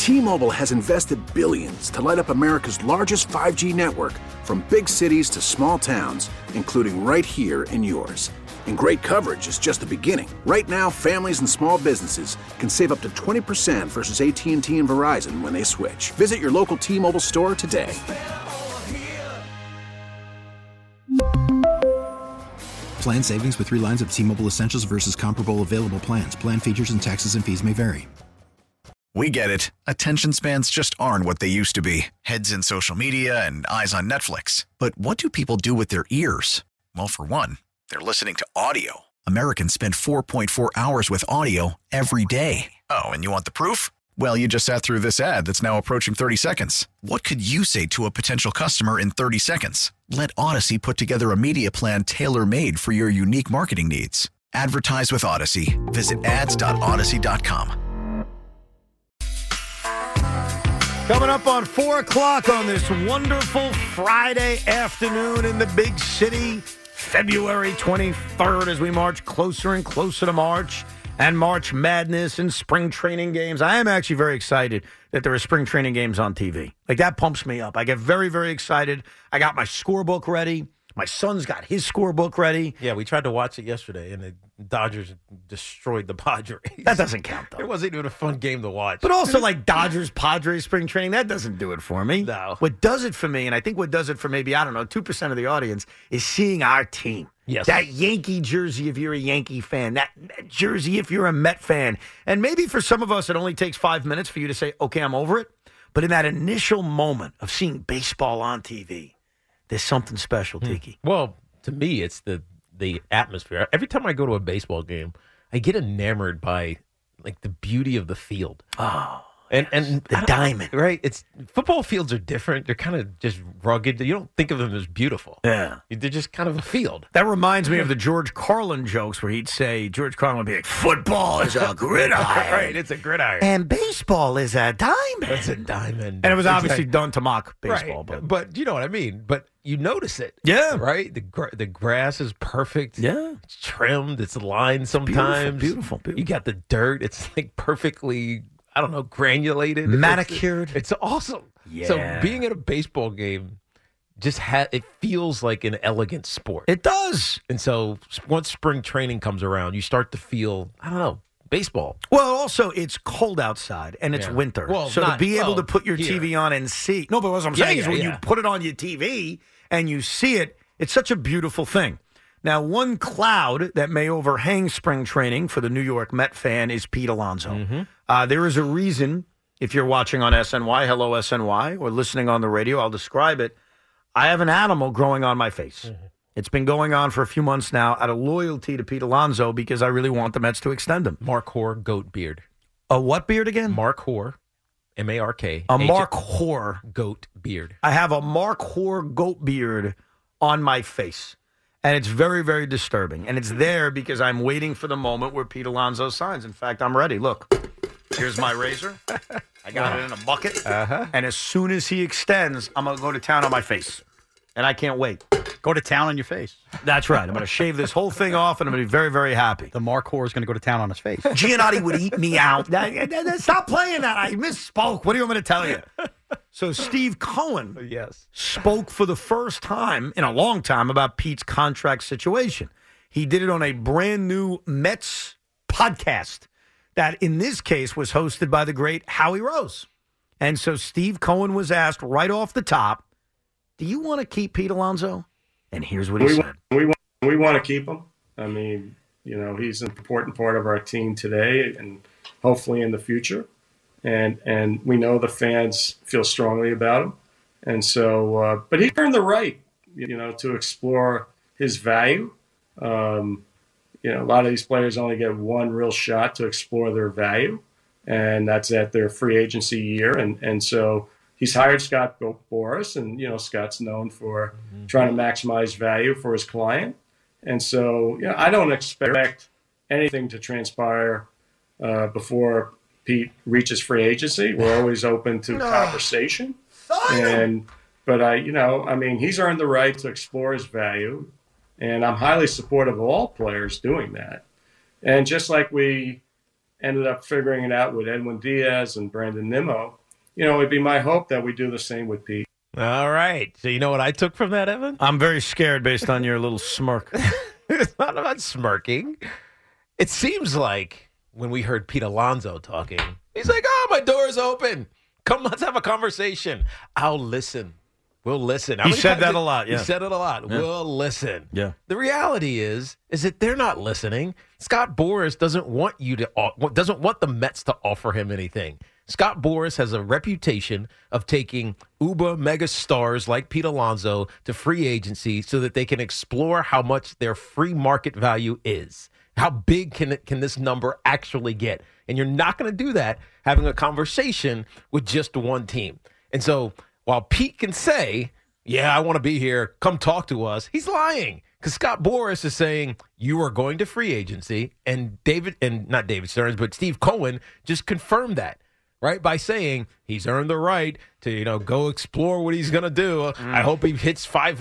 T-Mobile has invested billions to light up America's largest 5G network, from big cities to small towns, including right here in yours. And great coverage is just the beginning. Right now, families and small businesses can save up to 20% versus AT&T and Verizon when they switch. Visit your local T-Mobile store today. Plan savings with 3 lines of T-Mobile Essentials versus comparable available plans. Plan features and taxes and fees may vary. We get it. Attention spans just aren't what they used to be. Heads in social media and eyes on Netflix. But what do people do with their ears? Well, for one, they're listening to audio. Americans spend 4.4 hours with audio every day. Oh, and you want the proof? Well, you just sat through this ad that's now approaching 30 seconds. What could you say to a potential customer in 30 seconds? Let Odyssey put together a media plan tailor-made for your unique marketing needs. Advertise with Odyssey. Visit ads.odyssey.com. Coming up on 4 o'clock on this wonderful Friday afternoon in the big city, February 23rd, as we march closer and closer to March and March Madness and spring training games. I am actually very excited that there are spring training games on TV. Like, that pumps me up. I get very, very excited. I got my scorebook ready. My son's got his scorebook ready. Yeah, we tried to watch it yesterday, and the Dodgers destroyed the Padres. That doesn't count, though. It wasn't even a fun game to watch. But also, like, Dodgers-Padres spring training, that doesn't do it for me. No. What does it for me, and I think what does it for maybe, 2% of the audience, is seeing our team. Yes. That Yankee jersey if you're a Yankee fan, that Met jersey if you're a Met fan. And maybe for some of us, it only takes 5 minutes for you to say, okay, I'm over it. But in that initial moment of seeing baseball on TV, there's something special, Tiki. Well, to me, it's the atmosphere. Every time I go to a baseball game, I get enamored by like the beauty of the field. Oh, and the diamond, right? It's football fields are different. They're kind of just rugged. You don't think of them as beautiful. Yeah, they're just kind of a field. That reminds me of the George Carlin jokes where he'd say, George Carlin would be like, "Football is a gridiron, right? It's a gridiron, and baseball is a diamond. It's a diamond." And it was obviously done to mock baseball, right. But you know what I mean. But you notice it, yeah, right? The grass is perfect. Yeah, it's trimmed. It's lined sometimes. Beautiful. You got the dirt. It's like perfectly, I don't know, granulated, manicured. It's awesome. Yeah. So being at a baseball game just it feels like an elegant sport. It does. And so once spring training comes around, you start to feel, I don't know, baseball. Well, also, it's cold outside, and it's winter. Well, so to be able to put your here. TV on and see. No, but what I'm saying is when you put it on your TV and you see it, it's such a beautiful thing. Now, one cloud that may overhang spring training for the New York Met fan is Pete Alonso. Mm-hmm. There is a reason, if you're watching on SNY, hello SNY, or listening on the radio, I'll describe it. I have an animal growing on my face. Mm-hmm. It's been going on for a few months now out of loyalty to Pete Alonso because I really want the Mets to extend him. Mark Hoare, goat beard. A what beard again? Mark Hoare, M-A-R-K. A Mark Hoare. Goat beard. I have a Mark Hoare goat beard on my face. And it's very, very disturbing. And it's there because I'm waiting for the moment where Pete Alonso signs. In fact, I'm ready. Look, here's my razor. I got it in a bucket. Uh-huh. And as soon as he extends, I'm going to go to town on my face. And I can't wait. Go to town on your face. That's right. I'm going to shave this whole thing off, and I'm going to be very, very happy. The Mark Hoare is going to go to town on his face. Giannotti would eat me out. Stop playing that. I misspoke. What do you want me to tell you? So Steve Cohen spoke for the first time in a long time about Pete's contract situation. He did it on a brand new Mets podcast that, in this case, was hosted by the great Howie Rose. And so Steve Cohen was asked right off the top, do you want to keep Pete Alonso? And here's what he said. We want to keep him. I mean, you know, he's an important part of our team today and hopefully in the future. And we know the fans feel strongly about him. And so, but he earned the right, you know, to explore his value. You know, a lot of these players only get one real shot to explore their value, and that's at their free agency year. And so he's hired Scott Boras, and, you know, Scott's known for trying to maximize value for his client. And so, you know, I don't expect anything to transpire before Pete reaches free agency. We're always open to conversation. But I mean, he's earned the right to explore his value, and I'm highly supportive of all players doing that. And just like we ended up figuring it out with Edwin Diaz and Brandon Nimmo, it'd be my hope that we do the same with Pete. All right. So you know what I took from that, Evan? I'm very scared based on your little smirk. It's not about smirking. It seems like when we heard Pete Alonso talking, he's like, "Oh, my door's open. Come, let's have a conversation. I'll listen. We'll listen." He said that a lot, yeah. He said it a lot. Yeah. We'll listen. Yeah. The reality is that they're not listening. Scott Boras doesn't want the Mets to offer him anything. Scott Boras has a reputation of taking uber mega stars like Pete Alonso to free agency so that they can explore how much their free market value is. How big can this number actually get? And you're not going to do that having a conversation with just one team. And so while Pete can say, "Yeah, I want to be here, come talk to us," he's lying. Because Scott Boras is saying, you are going to free agency, and not David Stearns, but Steve Cohen just confirmed that. Right, by saying he's earned the right to, go explore what he's going to do. I hope he hits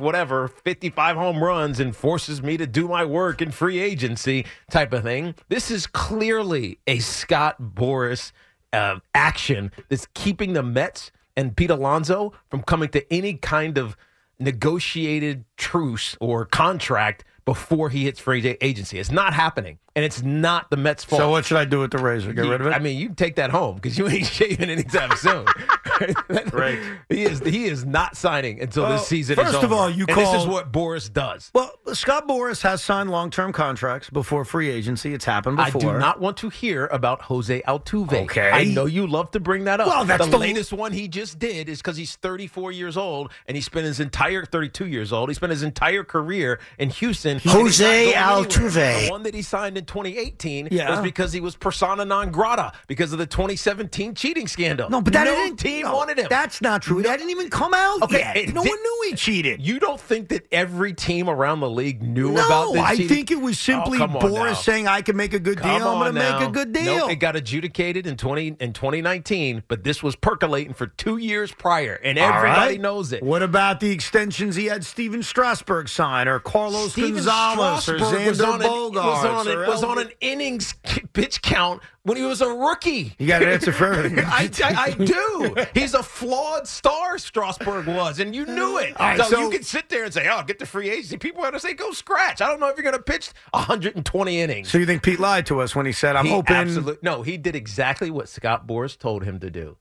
55 home runs and forces me to do my work in free agency type of thing. This is clearly a Scott Boras action that's keeping the Mets and Pete Alonso from coming to any kind of negotiated truce or contract before he hits free agency. It's not happening, and it's not the Mets' fault. So what should I do with the razor? Get rid of it? I mean, you can take that home because you ain't shaving anytime soon. Right. He is not signing until this season is over. First of all, this is what Boras does. Well, Scott Boras has signed long-term contracts before free agency. It's happened before. I do not want to hear about Jose Altuve. Okay. I know you love to bring that up. Well, that's the latest one he just did is because he's 34 years old, and he spent his entire 32 years old. He spent his entire career in Houston. Jose Altuve. The one that he signed in 2018 Yeah. was because he was persona non grata because of the 2017 cheating scandal. No, but that no didn't, team no, wanted him. That's not true. That didn't even come out yet. No one knew he cheated. You don't think that every team around the league knew No, about this I cheating? think it was simply come on Boras now. saying, I can make a good deal. I'm going to make a good deal. Nope, it got adjudicated in 2019, but this was percolating for 2 years prior, and everybody knows it. What about the extensions he had Steven Strasburg sign, or Carlos Steven Gonzalez, or Strasburg Xander Bogaerts? was on an innings pitch count when he was a rookie. You got an answer for everything. I do. He's a flawed star, Strasburg was, and you knew it. All right, so you could sit there and say, get the free agency. People are going to say, go scratch. I don't know if you're going to pitch 120 innings. So you think Pete lied to us when he said, I'm hoping. No, he did exactly what Scott Boras told him to do.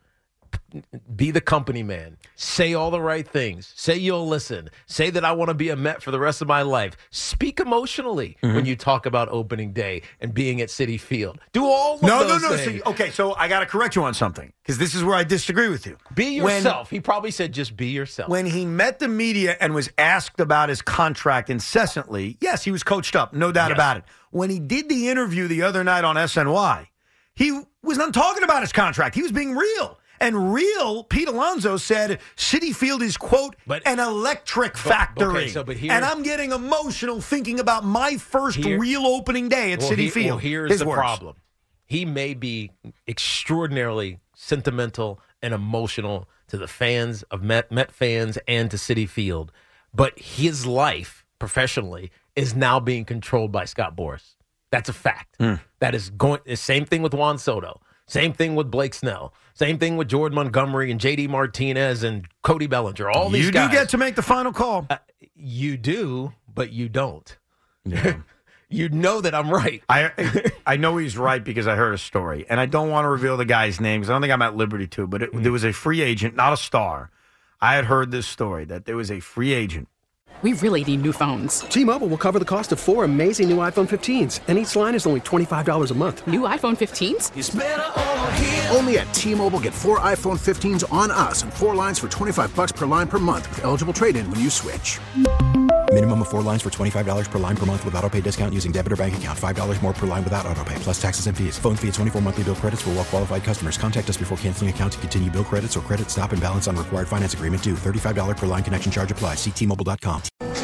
Be the company man. Say all the right things. Say you'll listen. Say that I want to be a Met for the rest of my life. Speak emotionally when you talk about opening day and being at Citi Field. Do all of those things. Okay, so I got to correct you on something, because this is where I disagree with you. Be yourself. He probably said just be yourself. When he met the media and was asked about his contract incessantly, yes, he was coached up, no doubt about it. When he did the interview the other night on SNY, he was not talking about his contract. He was being real. And Pete Alonso said Citi Field is, quote, an electric factory. And I'm getting emotional thinking about my first real opening day at Citi Field. Well, here's the problem. He may be extraordinarily sentimental and emotional to the fans of Met fans and to Citi Field, but his life professionally is now being controlled by Scott Boras. That's a fact. That is going. The same thing with Juan Soto. Same thing with Blake Snell. Same thing with Jordan Montgomery and J.D. Martinez and Cody Bellinger. All these guys. You do get to make the final call. You do, but you don't. Yeah. You know that I'm right. I know he's right because I heard a story. And I don't want to reveal the guy's name because I don't think I'm at liberty to. But there was a free agent, not a star. I had heard this story that there was a free agent. We really need new phones. T-Mobile will cover the cost of 4 amazing new iPhone 15s, and each line is only $25 a month. New iPhone 15s? It's better over here. Only at T-Mobile, get 4 iPhone 15s on us and 4 lines for $25 per line per month with eligible trade-in when you switch. Minimum of 4 lines for $25 per line per month with autopay discount using debit or bank account. $5 more per line without autopay, plus taxes and fees. Phone fee at 24 monthly bill credits for well-qualified customers. Contact us before canceling account to continue bill credits or credit stop and balance on required finance agreement due. $35 per line connection charge applies. See T-Mobile.com.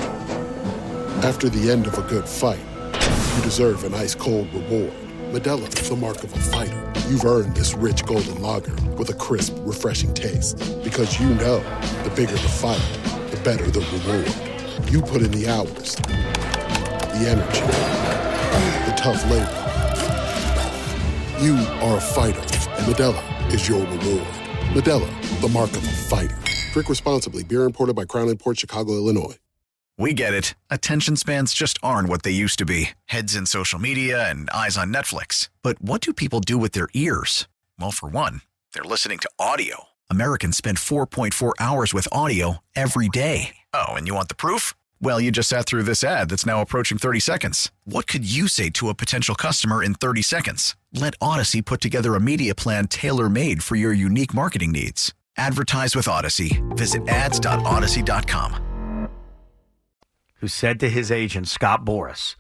After the end of a good fight, you deserve an ice-cold reward. Modelo is the mark of a fighter. You've earned this rich golden lager with a crisp, refreshing taste. Because you know, the bigger the fight, the better the reward. You put in the hours, the energy, the tough labor. You are a fighter, and Modelo is your reward. Modelo, the mark of a fighter. Drink responsibly. Beer imported by Crown Imports, Chicago, Illinois. We get it. Attention spans just aren't what they used to be. Heads in social media and eyes on Netflix. But what do people do with their ears? Well, for one, they're listening to audio. Americans spend 4.4 hours with audio every day. Oh, and you want the proof? Well, you just sat through this ad that's now approaching 30 seconds. What could you say to a potential customer in 30 seconds? Let Odyssey put together a media plan tailor-made for your unique marketing needs. Advertise with Odyssey. Visit ads.odyssey.com. Who said to his agent, Scott Boras,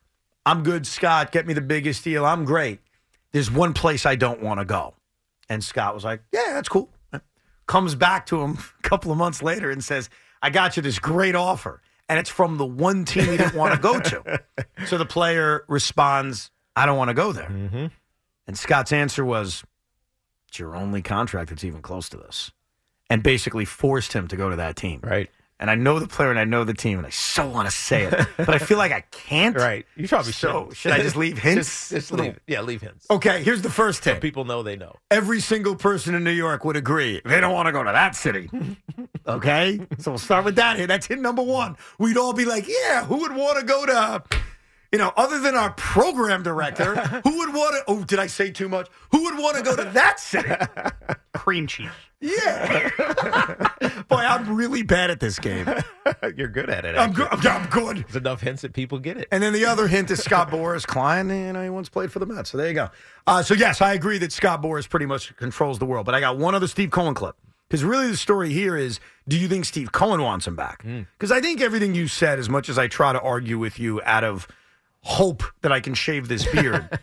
I'm good, Scott. Get me the biggest deal. I'm great. There's one place I don't want to go. And Scott was like, yeah, that's cool. Comes back to him a couple of months later and says, I got you this great offer. And it's from the one team he didn't want to go to. So the player responds, I don't want to go there. Mm-hmm. And Scott's answer was, it's your only contract that's even close to this. And basically forced him to go to that team. Right. And I know the player and I know the team, and I so want to say it, but I feel like I can't. Right. You probably should. Should I just leave hints? Just leave. Yeah, leave hints. Okay, here's the first hint. So people know they know. Every single person in New York would agree. They don't want to go to that city. Okay? So we'll start with that here. That's hint number one. We'd all be like, yeah, who would want to go to, other than our program director, who would want to, oh, did I say too much? Who would want to go to that city? Cream cheese. Yeah. Boy, I'm really bad at this game. You're good at it. I'm good. There's enough hints that people get it. And then the other hint is Scott Boras' client, he once played for the Mets. So there you go. So yes, I agree that Scott Boras pretty much controls the world. But I got one other Steve Cohen clip. Because really the story here is, do you think Steve Cohen wants him back? Because I think everything you said, as much as I try to argue with you out of hope that I can shave this beard,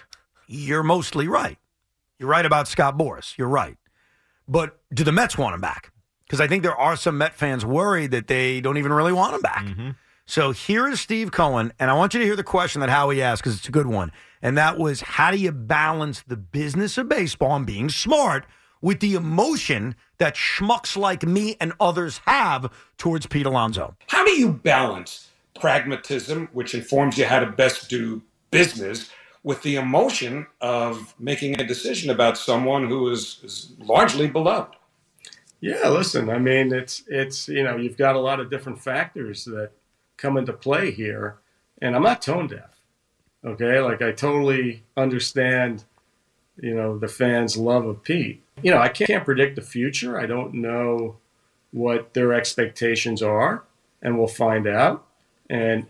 you're mostly right. You're right about Scott Boras. You're right. But do the Mets want him back? Because I think there are some Met fans worried that they don't even really want him back. Mm-hmm. So here is Steve Cohen, and I want you to hear the question that Howie asked because it's a good one. And that was, how do you balance the business of baseball and being smart with the emotion that schmucks like me and others have towards Pete Alonso? How do you balance pragmatism, which informs you how to best do business, with the emotion of making a decision about someone who is largely beloved? Yeah, listen, I mean, it's you've got a lot of different factors that come into play here, and I'm not tone deaf, okay? Like, I totally understand, the fans' love of Pete. I can't predict the future. I don't know what their expectations are, and we'll find out. And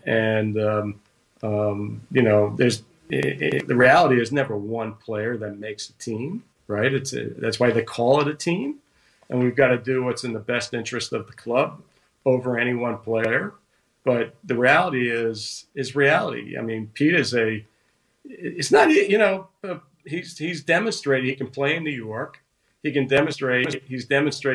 there's the reality is never one player that makes a team, right? That's why they call it a team, and we've got to do what's in the best interest of the club over any one player. But the reality is reality. I mean, Pete is he's demonstrated he can play in New York. He's demonstrated he's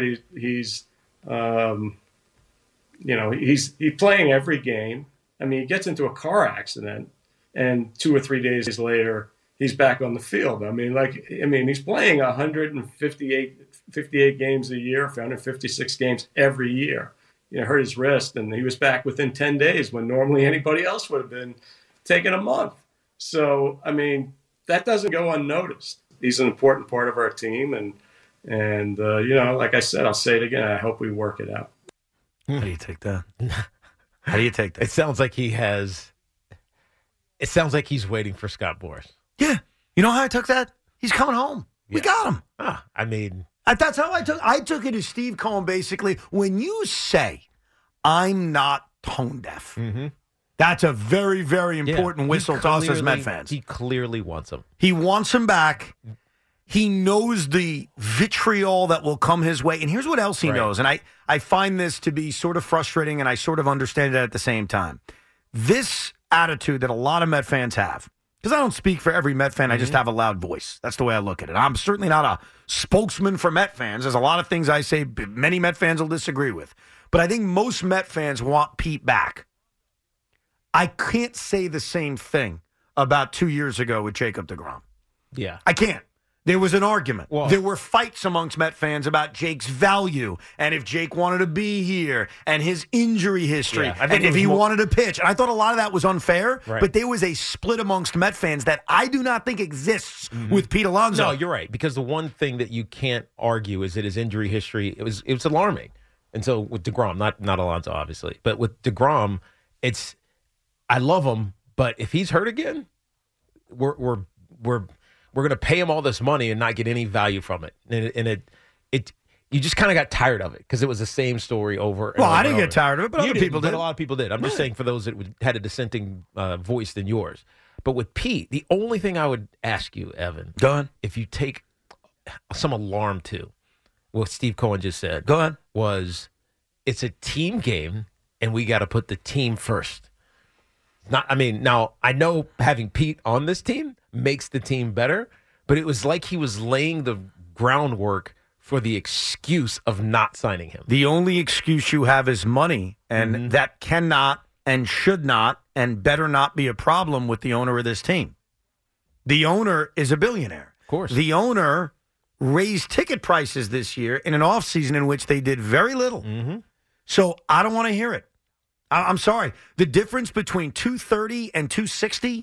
playing every game. I mean, he gets into a car accident, and 2 or 3 days later, he's back on the field. He's playing 158 games a year, 156 games every year. Hurt his wrist, and he was back within 10 days when normally anybody else would have been taking a month. So, that doesn't go unnoticed. He's an important part of our team, and like I said, I'll say it again, I hope we work it out. How do you take that? How do you take that? It sounds like he's waiting for Scott Boras. Yeah. You know how I took that? He's coming home. Yeah. We got him. That's how I took it as Steve Cohen, basically. When you say, I'm not tone deaf, mm-hmm. That's a very, very important whistle to us as Met fans. He clearly wants him. He wants him back. He knows the vitriol that will come his way. And here's what else he knows. And I find this to be sort of frustrating, and I sort of understand it at the same time. This attitude that a lot of Met fans have, because I don't speak for every Met fan, I just have a loud voice. That's the way I look at it. I'm certainly not a spokesman for Met fans. There's a lot of things I say many Met fans will disagree with. But I think most Met fans want Pete back. I can't say the same thing about 2 years ago with Jacob deGrom. Yeah. I can't. There was an argument. Well, there were fights amongst Met fans about Jake's value and if Jake wanted to be here and his injury history and if he wanted to pitch. And I thought a lot of that was unfair, but there was a split amongst Met fans that I do not think exists with Pete Alonso. No, you're right, because the one thing that you can't argue is that his injury history, it was alarming. And so with DeGrom, not Alonso, obviously, but with DeGrom, I love him, but if he's hurt again, we're going to pay him all this money and not get any value from it. And you just kind of got tired of it because it was the same story over and over. I didn't get tired of it, but other people did. But a lot of people did. I'm just saying for those that had a dissenting voice than yours. But with Pete, the only thing I would ask you, Evan, go ahead. If you take some alarm to what Steve Cohen just said, go ahead, was it's a team game and we got to put the team first. Now I know having Pete on this team makes the team better, but it was like he was laying the groundwork for the excuse of not signing him. The only excuse you have is money, and that cannot and should not and better not be a problem with the owner of this team. The owner is a billionaire. Of course. The owner raised ticket prices this year in an offseason in which they did very little. So I don't want to hear it. I'm sorry. The difference between 230 and 260,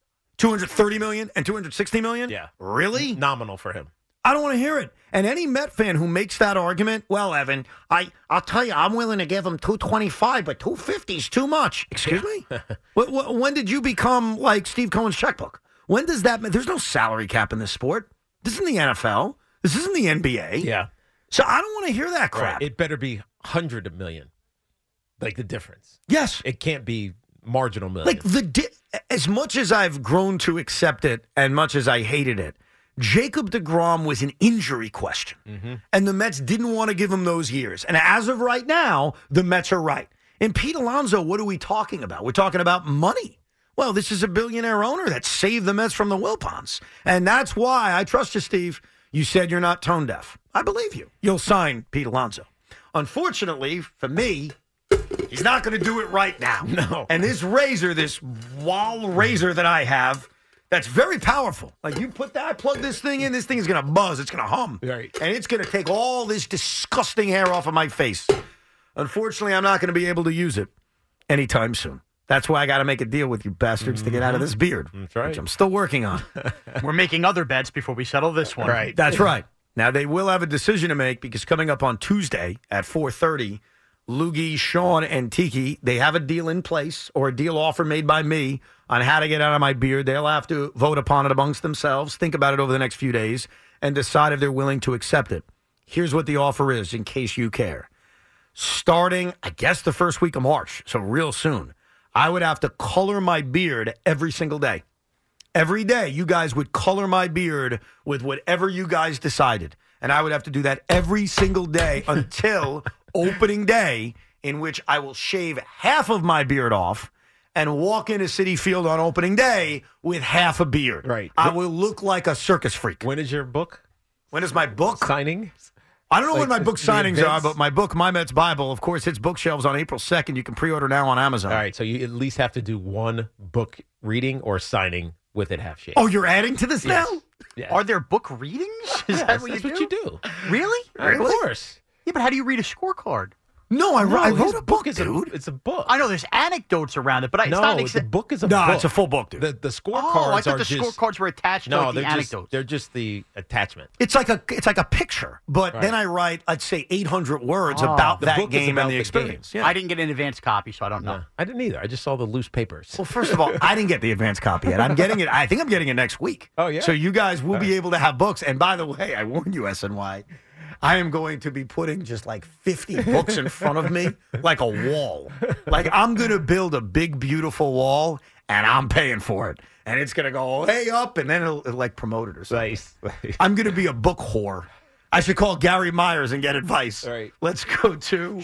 230 million and 260 million? Yeah. Really? Nominal for him. I don't want to hear it. And any Met fan who makes that argument, well, Evan, I'll tell you, I'm willing to give him 225, but 250 is too much. Excuse me? When did you become like Steve Cohen's checkbook? When does that mean? There's no salary cap in this sport. This isn't the NFL. This isn't the NBA. Yeah. So I don't want to hear that crap. Right. It better be 100 million. Like the difference. Yes. It can't be marginal millions. Like as much as I've grown to accept it and much as I hated it, Jacob deGrom was an injury question. And the Mets didn't want to give him those years. And as of right now, the Mets are right. And Pete Alonso, what are we talking about? We're talking about money. Well, this is a billionaire owner that saved the Mets from the Wilpons. And that's why I trust you, Steve. You said you're not tone deaf. I believe you. You'll sign Pete Alonso. Unfortunately, for me, he's not going to do it right now. No. And this razor, this Wahl razor that I have, that's very powerful. Like you plug this thing in, this thing is going to buzz. It's going to hum. Right. And it's going to take all this disgusting hair off of my face. Unfortunately, I'm not going to be able to use it anytime soon. That's why I got to make a deal with you bastards to get out of this beard. That's right. Which I'm still working on. We're making other bets before we settle this one. Right. That's right. Now, they will have a decision to make because coming up on Tuesday at 4:30, Loogie, Sean, and Tiki, they have a deal in place or a deal offer made by me on how to get out of my beard. They'll have to vote upon it amongst themselves, think about it over the next few days, and decide if they're willing to accept it. Here's what the offer is in case you care. Starting, I guess, the first week of March, so real soon, I would have to color my beard every single day. Every day, you guys would color my beard with whatever you guys decided. And I would have to do that every single day until opening day, in which I will shave half of my beard off and walk into Citi Field on opening day with half a beard. Right. I will look like a circus freak. When is your book? When is my book? Signing? I don't know Like when my book the signings are, events? but my book, My Mets Bible, of course, hits bookshelves on April 2nd. You can pre-order now on Amazon. All right, so you at least have to do one book reading or signing with it half shaved. Oh, you're adding to this Yes. now? Yes. Are there book readings? Is that what that's you what you do. Really? Of course. Yeah, but how do you read a scorecard? No, I wrote his a book, is dude. it's a book. I know there's anecdotes around it, but it's no, not the book is a No, book. it's a full book, dude. The Oh, I scorecards thought are the just scorecards were attached to no, like, the they're anecdotes. just they're just the attachment. It's like a picture, but then I write, I'd say 800 words about The that book is game about and the the experience. game. Yeah. I didn't get an advanced copy, so I don't know. No, I didn't either. I just saw the loose papers. Well, first of all, I didn't get the advanced copy yet. I'm getting it. I think I'm getting it next week. Oh, yeah? So you guys will be able to have books. And by the way, I warn you, SNY, I am going to be putting just like 50 books in front of me like a wall. Like I'm going to build a big, beautiful wall, and I'm paying for it. And it's going to go way up, and then it'll like promote it or something. Nice. I'm going to be a book whore. I should call Gary Myers and get advice. Right. Let's go to,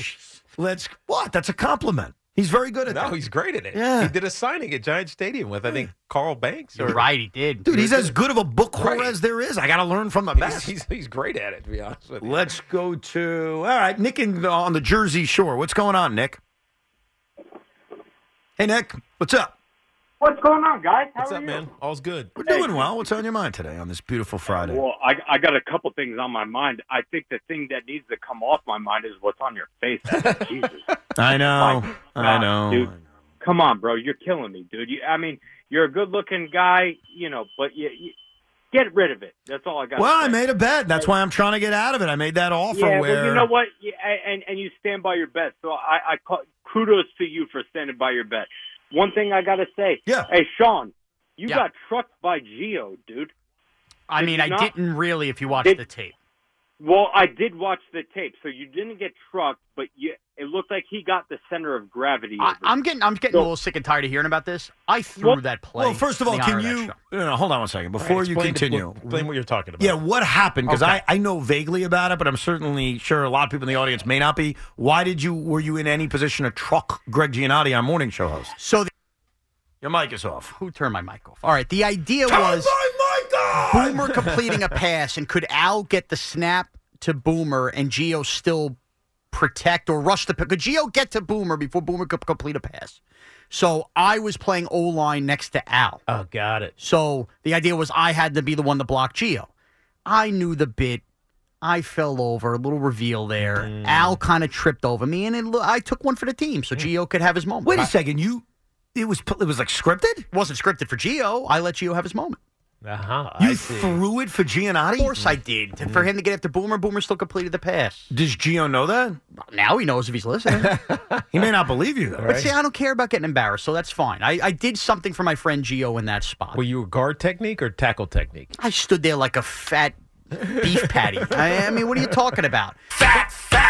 what? That's a compliment. He's very good at that. No, he's great at it. Yeah. He did a signing at Giant Stadium with, I think, Carl Banks. You're right, he did. Dude, he's as good of a book whore Right. as there is. I got to learn from the best. He's great at it, to be honest with you. Let's go to, all right, Nick on the Jersey Shore. What's going on, Nick? Hey, Nick, what's up? What's going on, guys? How What's are up, you? man? All's good. We're doing well. What's on your mind today on this beautiful Friday? Well, I got a couple things on my mind. I think the thing that needs to come off my mind is what's on your face. Jesus. I know. My I God, know. Dude, come on, bro. You're killing me, dude. You're a good-looking guy, but you get rid of it. That's all I got. Well, I made a bet. That's why I'm trying to get out of it. I made that offer Yeah, where well, you know what? Yeah, and you stand by your bet. So I kudos to you for standing by your bet. One thing I got to say. Yeah. Hey, Sean, you got trucked by Gio, dude. I mean, I didn't really if you watched the tape. Well, I did watch the tape, so you didn't get trucked, but it looked like he got the center of gravity. I'm getting a little sick and tired of hearing about this. I threw that play. Well, first of all, in the can honor of that you show. no, hold on one second before you continue? Explain what you're talking about. Yeah, what happened? Because Okay. I know vaguely about it, but I'm certainly sure a lot of people in the audience may not be. Why were you in any position to truck Greg Giannotti, our morning show host? So your mic is off. Who turned my mic off? All right, the idea was Boomer completing a pass, and could Al get the snap to Boomer and Gio still protect or rush the pass? Could Gio get to Boomer before Boomer could complete a pass? So I was playing O-line next to Al. Oh, got it. So the idea was I had to be the one to block Gio. I knew the bit. I fell over, a little reveal there. Al kind of tripped over me, and I took one for the team so Gio could have his moment. Wait a second, it was like scripted? It wasn't scripted for Gio. I let Gio have his moment. You threw it for Giannotti? Of course I did. For him to get after Boomer, Boomer still completed the pass. Does Gio know that? Now he knows if he's listening. He may not believe you, though. But see, I don't care about getting embarrassed, so that's fine. I did something for my friend Gio in that spot. Were you a guard technique or tackle technique? I stood there like a fat beef patty. I mean, what are you talking about? Fat.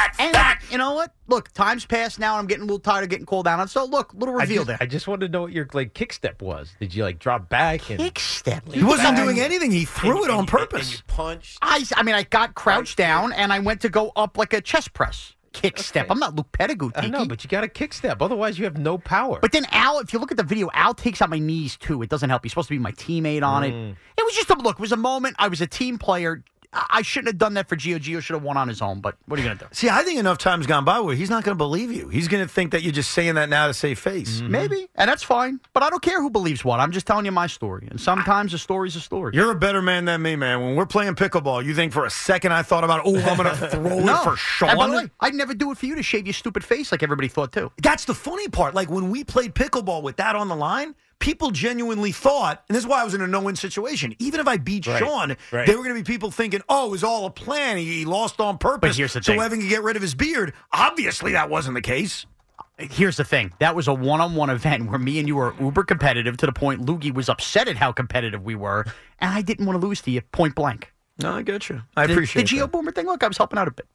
You know what? Look, time's passed now, and I'm getting a little tired of getting called out on. So, look, little reveal there. I just wanted to know what your kick step was. Did you drop back? And Kick step? He wasn't doing anything. He threw it on purpose. And you punched. I mean, I got crouched down, and I went to go up like a chest press. Kick step. I'm not Luke Pettigrew, Tiki. I know, but you got a kick step. Otherwise, you have no power. But then Al, if you look at the video, Al takes out my knees, too. It doesn't help. He's supposed to be my teammate on it. It was just a look. It was a moment. I was a team player. I shouldn't have done that for Gio. Gio should have won on his own, but what are you going to do? See, I think enough time's gone by where he's not going to believe you. He's going to think that you're just saying that now to save face. Maybe, and that's fine. But I don't care who believes what. I'm just telling you my story. And sometimes a story's a story. You're a better man than me, man. When we're playing pickleball, you think for a second I thought about, I'm going to throw it for Sean? And by the way, I'd never do it for you to shave your stupid face like everybody thought, too. That's the funny part. Like, when we played pickleball with that on the line, people genuinely thought, and this is why I was in a no-win situation, even if I beat Sean, there were going to be people thinking, it was all a plan. He lost on purpose But here's the so thing. Evan could get rid of his beard. Obviously, that wasn't the case. Here's the thing. That was a one-on-one event where me and you were uber competitive to the point Loogie was upset at how competitive we were, and I didn't want to lose to you point blank. No, I get you. I appreciate the Gio Boomer thing. Look, I was helping out a bit.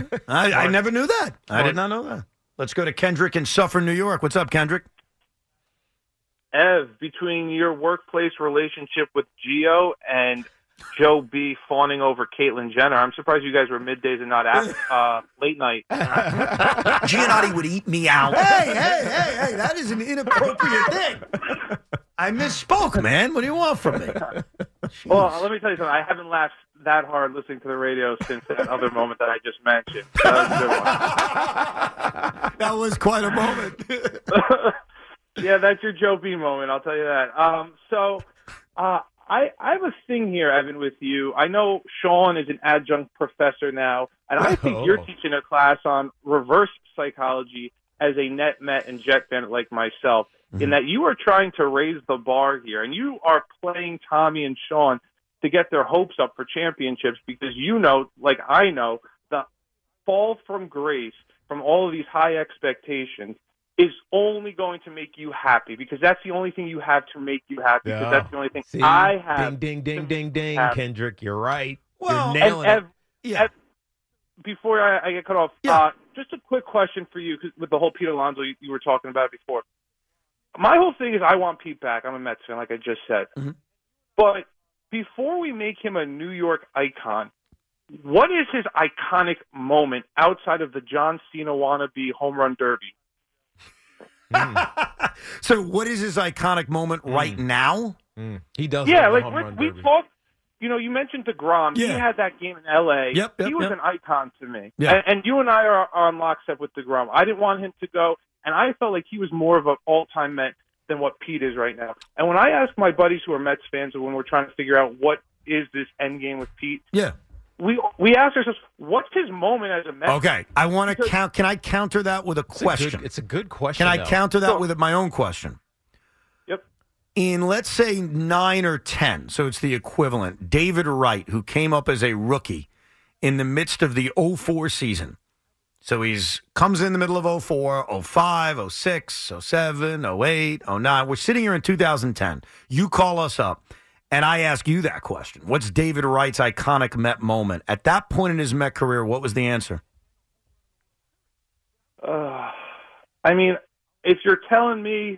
I never knew that. I did not know that. Let's go to Kendrick in Suffern, New York. What's up, Kendrick? Ev, between your workplace relationship with Gio and Joe B fawning over Caitlyn Jenner, I'm surprised you guys were middays and not late night. Giannotti would eat me out. Hey, that is an inappropriate thing. I misspoke, man. What do you want from me? Well, let me tell you something. I haven't laughed that hard listening to the radio since that other moment that I just mentioned. That was a good one. That was quite a moment. Yeah, that's your Joe B moment, I'll tell you that. I have a thing here, Evan, with you. I know Sean is an adjunct professor now, and I think you're teaching a class on reverse psychology as a net Met and Jet fan like myself, in that you are trying to raise the bar here, and you are playing Tommy and Sean to get their hopes up for championships because you know, like I know, the fall from grace from all of these high expectations is only going to make you happy because that's the only thing you have to make you happy because that's the only thing I have. Ding, ding, happy. Kendrick. You're right. Well, you're nailing it. Ev, before I get cut off, just a quick question for you 'cause with the whole Pete Alonso you were talking about before. My whole thing is I want Pete back. I'm a Mets fan, like I just said. But before we make him a New York icon, what is his iconic moment outside of the John Cena wannabe home run derby? So what is his iconic moment right now? He does. Yeah, like we talked. You know, you mentioned DeGrom. Yeah. He had that game in L.A. Yep, he was an icon to me. Yeah. And you and I are on lockstep with DeGrom. I didn't want him to go, and I felt like he was more of an all-time Met than what Pete is right now. And when I ask my buddies who are Mets fans, when we're trying to figure out what is this end game with Pete, Yeah. we ask ourselves, what's his moment as a Mets? Okay. I want to count. Can I counter that with a question? It's a good question. Can I though. counter that with my own question? Yep. In, let's say, 9 or 10, so it's the equivalent, David Wright, who came up as a rookie in the midst of the 04 season. So he's comes in the middle of 04, 05, 06, 07, 08, 09. We're sitting here in 2010. You call us up, and I ask you that question. What's David Wright's iconic Met moment? At that point in his Met career, what was the answer? I mean, if you're telling me,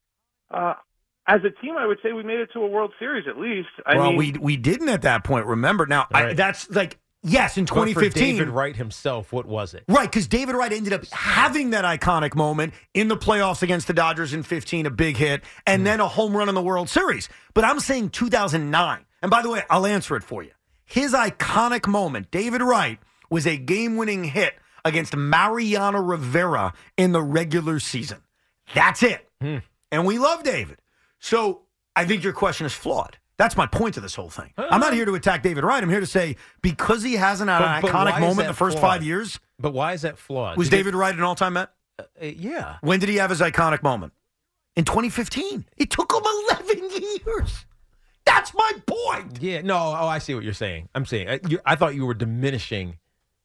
as a team, I would say we made it to a World Series at least. We didn't at that point, remember. Now, Right. that's like, yes, in But 2015. for David Wright himself, what was it? Right, because David Wright ended up having that iconic moment in the playoffs against the Dodgers in 15, a big hit, and then a home run in the World Series. But I'm saying 2009. And by the way, I'll answer it for you. His iconic moment, David Wright, was a game-winning hit against Mariano Rivera in the regular season. That's it. And we love David. So I think your question is flawed. That's my point to this whole thing. I'm not here to attack David Wright. I'm here to say because he hasn't had an But iconic why is moment in that the first flawed? 5 years. But why is that flawed? Was David Wright an all-time Met? Yeah. When did he have his iconic moment? In 2015. It took him 11 years. That's my point. Yeah. No. Oh, I see what you're saying. I'm saying I thought you were diminishing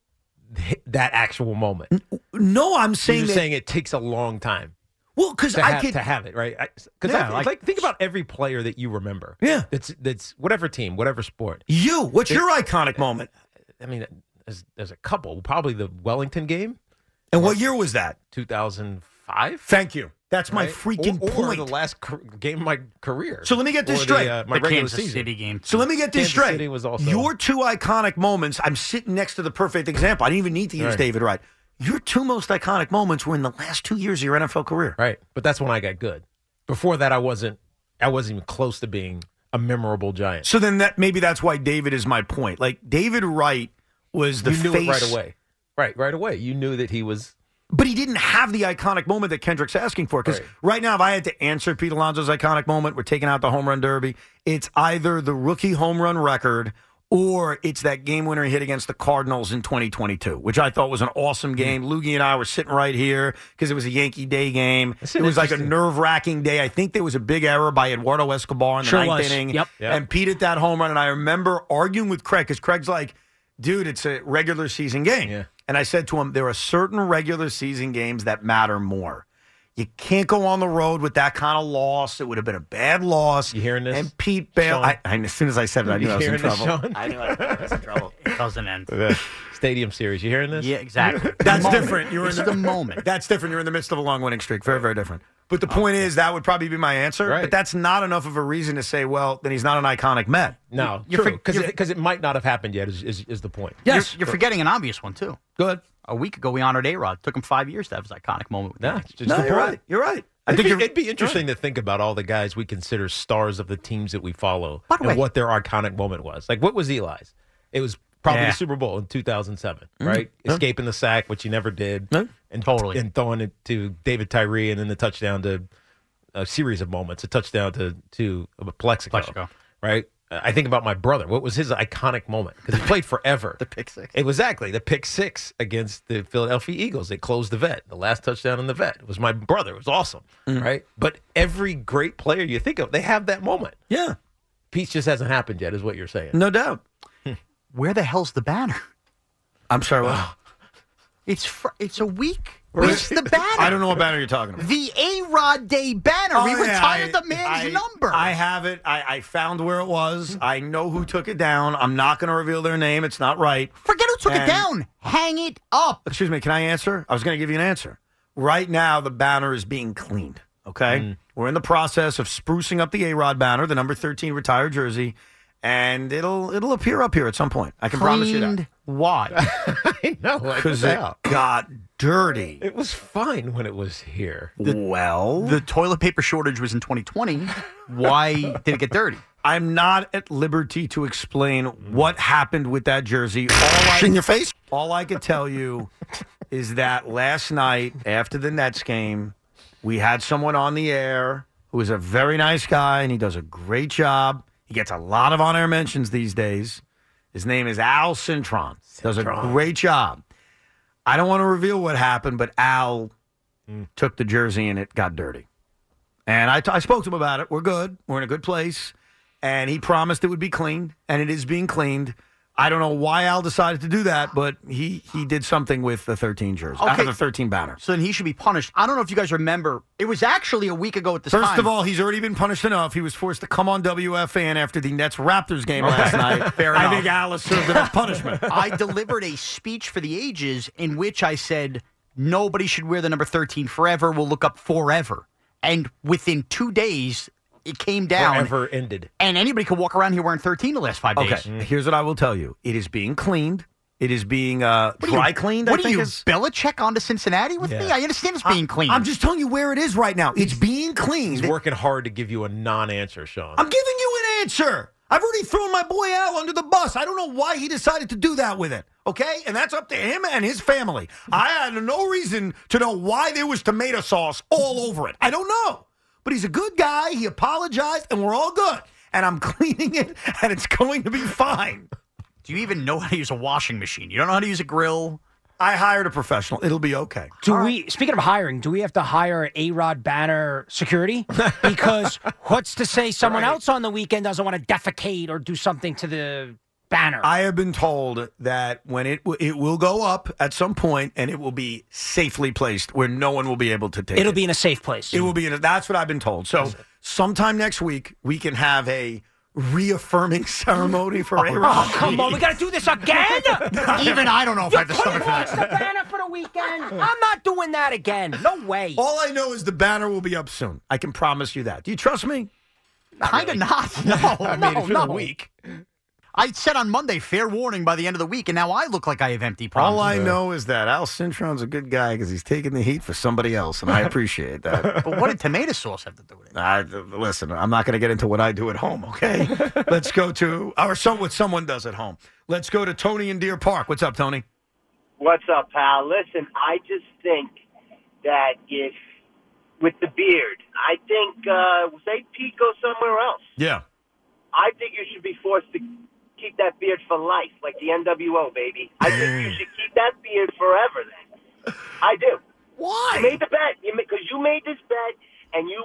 that actual moment. No, I'm You're saying just that, saying it takes a long time. Well, because to, I could to have it right. Because Yeah, like think about every player that you remember. Yeah. That's whatever team, whatever sport. You. What's your iconic moment? I mean, there's a couple. Probably the Wellington game. And what year was that? 2005. Thank you. That's my Right? freaking or point. the last game of my career. So let me get this Or straight. my The regular Kansas season. City game. So let me get this Kansas straight. City was also- Your two iconic moments, I'm sitting next to the perfect example. I didn't even need to use Right. David Wright. Your two most iconic moments were in the last 2 years of your NFL career. Right. But that's when I got good. Before that, I wasn't even close to being a memorable Giant. So then maybe that's why David is my point. Like David Wright was the You knew face it right away. Right away. You knew that he was. But he didn't have the iconic moment that Kendrick's asking for. Because right now, if I had to answer Pete Alonso's iconic moment, we're taking out the home run derby. It's either the rookie home run record or it's that game winner hit against the Cardinals in 2022, which I thought was an awesome game. Loogie and I were sitting right here because it was a Yankee Day game. It was like a nerve-wracking day. I think there was a big error by Eduardo Escobar in the ninth inning. Yep. And Pete hit that home run. And I remember arguing with Craig because Craig's like, dude, it's a regular season game. Yeah. And I said to him, there are certain regular season games that matter more. You can't go on the road with that kind of loss. It would have been a bad loss. You hearing this? And Pete bailed. As soon as I said it, I knew I was in hearing this, trouble. Sean? I knew I was in trouble. It doesn't end. Stadium Series. You hearing this? Yeah, exactly. That's The moment. different. You're It's in the moment. That's different. You're in the midst of a long winning streak. Very, very different. But the point is, that would probably be my answer. Right. But that's not enough of a reason to say, well, then he's not an iconic Met. No, You're true. for- Because it might not have happened yet. Is the point? Yes. You're forgetting an obvious one, too. Good. A week ago, we honored A-Rod. Took him 5 years to have his iconic moment with the No, Yankees. it's No, the you're point. right. You're right. I It'd think be, it'd be interesting to think about all the guys we consider stars of the teams that we follow By the and way- what their iconic moment was. Like, what was Eli's? It was probably Yeah. the Super Bowl in 2007, right? Escaping the sack, which he never did, and Totally. and throwing it to David Tyree, and then the touchdown to a series of moments, a touchdown to Plexico, right? I think about my brother. What was his iconic moment? Because he played forever. The pick six. It was exactly the pick six against the Philadelphia Eagles. They closed the vet. The last touchdown in the vet. It was my brother. It was awesome, right? But every great player you think of, they have that moment. Yeah. Pete's just hasn't happened yet, is what you're saying. No doubt. Where the hell's the banner? I'm sorry. What? It's a week. Where's the banner? I don't know what banner you're talking about. The A-Rod Day banner. We retired the man's number. I have it. I found where it was. I know who took it down. I'm not going to reveal their name. It's not right. Forget who took it And- down. Hang it up. Excuse me. Can I answer? I was going to give you an answer. Right now, the banner is being cleaned. Okay? We're in the process of sprucing up the A-Rod banner, the number 13 retired jersey, and it'll appear up here at some point. I can promise you that. Cleaned. Why? I know. Because it got dirty. It was fine when it was here. Well, The toilet paper shortage was in 2020. Why did it get dirty? I'm not at liberty to explain what happened with that jersey. In your face? All I could tell you is that last night after the Nets game, we had someone on the air who is a very nice guy, and he does a great job. He gets a lot of on-air mentions these days. His name is Al Cintron. Does a great job. I don't want to reveal what happened, but Al took the jersey and it got dirty. And I spoke to him about it. We're good. We're in a good place. And he promised it would be cleaned, and it is being cleaned. I don't know why Al decided to do that, but he did something with the 13 jersey. Okay. The 13 banner. So then he should be punished. I don't know if you guys remember. It was actually a week ago at this time. First of all, he's already been punished enough. He was forced to come on WFAN after the Nets-Raptors game last night. Fair enough. I think Al has served enough punishment. I delivered a speech for the ages in which I said, nobody should wear the number 13 forever. We'll look up forever. And within 2 days, it came down. Forever ended. And anybody could walk around here wearing 13 the last 5 days. Okay, here's what I will tell you. It is being cleaned. It is being dry cleaned, What I think are you, is. Belichick on to Cincinnati with me? I understand it's being cleaned. I'm just telling you where it is right now. It's being cleaned. He's working hard to give you a non-answer, Sean. I'm giving you an answer. I've already thrown my boy Al under the bus. I don't know why he decided to do that with it. Okay? And that's up to him and his family. I had no reason to know why there was tomato sauce all over it. I don't know. But he's a good guy. He apologized, and we're all good. And I'm cleaning it, and it's going to be fine. Do you even know how to use a washing machine? You don't know how to use a grill? I hired a professional. It'll be okay. Speaking of hiring, do we have to hire A-Rod Banner security? Because what's to say someone else on the weekend doesn't want to defecate or do something to the banner? I have been told that when it will go up at some point, and it will be safely placed where no one will be able to take it. It'll be in a safe place. It will be that's what I've been told. So sometime next week, we can have a reaffirming ceremony for A-Rod. Oh, come on. We got to do this again? Even I don't know if I have the stomach for Watch the that. banner for the weekend. I'm not doing that again. No way. All I know is the banner will be up soon. I can promise you that. Do you trust me? Kind of not. No, I mean, it's been a week. I said on Monday, fair warning by the end of the week, and now I look like I have empty problems. All I know is that Al Cintron's a good guy because he's taking the heat for somebody else, and I appreciate that. But what did tomato sauce have to do with it? Listen, I'm not going to get into what I do at home, okay? Let's go to what someone does at home. Let's go to Tony in Deer Park. What's up, Tony? What's up, pal? Listen, I just think that if, with the beard, I think, say Pete goes somewhere else. Yeah. I think you should be forced to keep that beard for life, like the NWO, baby. I think you should keep that beard forever then. I do. Why? You made the bet. Because you made this bet, and you're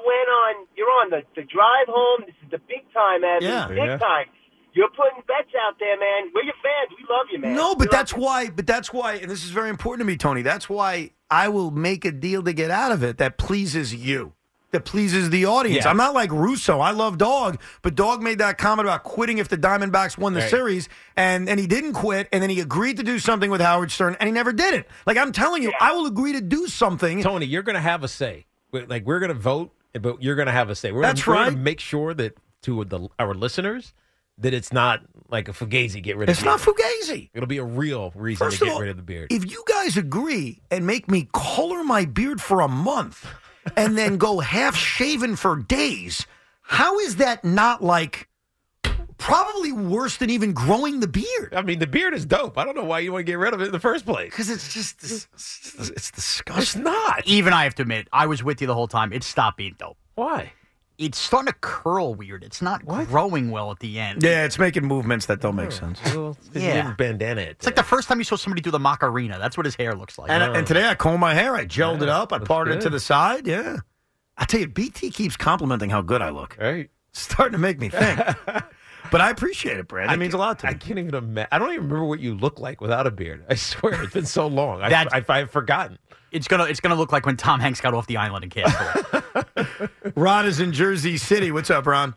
on the drive home. This is the big time, Evan. Yeah. Big time. You're putting bets out there, man. We're your fans. We love you, man. No, but that's why, and this is very important to me, Tony, that's why I will make a deal to get out of it that pleases you. That pleases the audience. Yeah. I'm not like Russo. I love Dog, but Dog made that comment about quitting if the Diamondbacks won the series, and he didn't quit, and then he agreed to do something with Howard Stern, and he never did it. Like, I'm telling you, I will agree to do something. Tony, you're going to have a say. Like, we're going to vote, but you're going to have a say. We're That's gonna, right. We're going to make sure that to our listeners that it's not like a Fugazi get rid of It's not Fugazi. It'll be a real reason First to of get all, rid of the beard. If you guys agree and make me color my beard for a month and then go half shaven for days, how is that not like probably worse than even growing the beard? I mean, the beard is dope. I don't know why you want to get rid of it in the first place. Because it's just, it's disgusting. It's not. Even I have to admit, I was with you the whole time. It stopped being dope. Why? It's starting to curl weird. It's not growing well at the end. Yeah, it's making movements that don't make sense. Well, Yeah. bandana it. It's like the first time you saw somebody do the Macarena. That's what his hair looks like. And today I combed my hair. I gelled it up. I parted it good. to the side. Yeah. I tell you, BT keeps complimenting how good I look. Right. It's starting to make me think. But I appreciate it, Brad. It means a lot to me. I can't even imagine. I don't even remember what you look like without a beard. I swear, it's been so long. I've forgotten. It's gonna look like when Tom Hanks got off the island in Castaway. Ron is in Jersey City. What's up, Ron?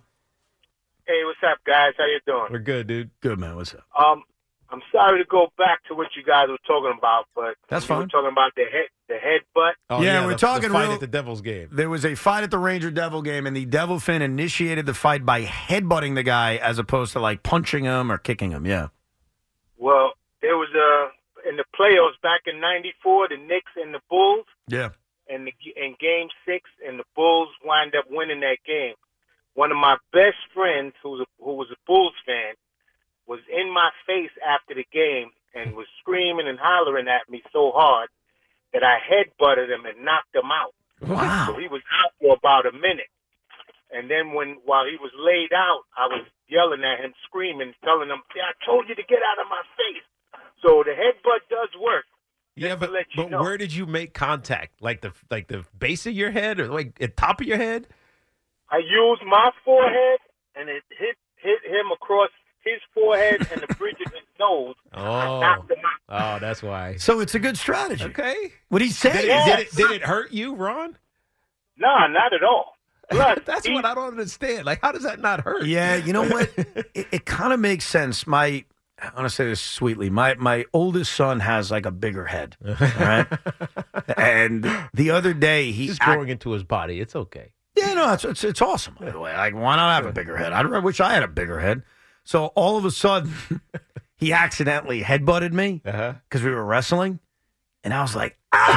Hey, what's up, guys? How you doing? We're good, dude. Good, man. What's up? I'm sorry to go back to what you guys were talking about, but That's we fine. were talking about the headbutt. Oh, yeah, we're talking the fight real- at the Devils game. There was a fight at the Ranger Devil game, and the Devil fan initiated the fight by headbutting the guy as opposed to like punching him or kicking him. Yeah. Well, there was in the playoffs back in '94, the Knicks and the Bulls, Yeah. and in Game 6, and the Bulls wind up winning that game. One of my best friends, who was a Bulls fan, was in my face after the game and was screaming and hollering at me so hard that I headbutted him and knocked him out. Wow. So he was out for about a minute. And then while he was laid out, I was yelling at him, screaming, telling him, I told you to get out of my face. So the headbutt does work. Yeah, but where did you make contact? Like the base of your head, or like at top of your head? I used my forehead, and it hit him across his forehead and the bridge of his nose. Oh, I knocked him out. Oh, that's why. So it's a good strategy. Okay. What he said? Did it hurt you, Ron? No, not at all. Plus, that's what I don't understand. Like, how does that not hurt? Yeah, you know what? it kind of makes sense. I want to say this sweetly. My oldest son has like a bigger head, all right? And the other day he's growing into his body. It's okay. Yeah, no, it's awesome. By the way, like, why not have a bigger head? I wish I had a bigger head. So all of a sudden, he accidentally headbutted me because we were wrestling, and I was like,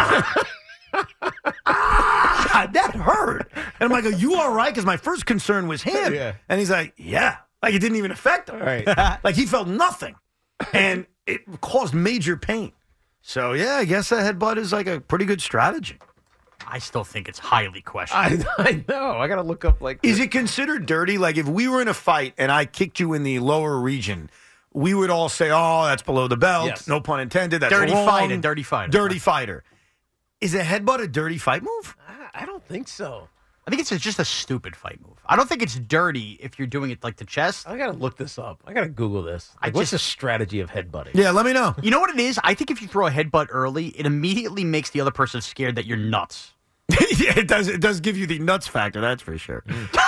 that hurt. And I'm like, are you all right? Because my first concern was him. Yeah. And he's like, yeah. Like, it didn't even affect him. Right. Like, he felt nothing. And it caused major pain. So, yeah, I guess a headbutt is like a pretty good strategy. I still think it's highly questionable. I know. I got to look up, like... Is it considered dirty? Like, if we were in a fight and I kicked you in the lower region, we would all say, oh, that's below the belt. Yes. No pun intended. That's dirty wrong. fighter, dirty fighter. Dirty fighter. Is a headbutt a dirty fight move? I don't think so. I think it's just a stupid fight move. I don't think it's dirty if you're doing it like the chest. I got to look this up. I got to Google this. Like, what's the strategy of headbutting? Yeah, let me know. You know what it is? I think if you throw a headbutt early, it immediately makes the other person scared that you're nuts. Yeah, it does. It does give you the nuts factor. That's for sure.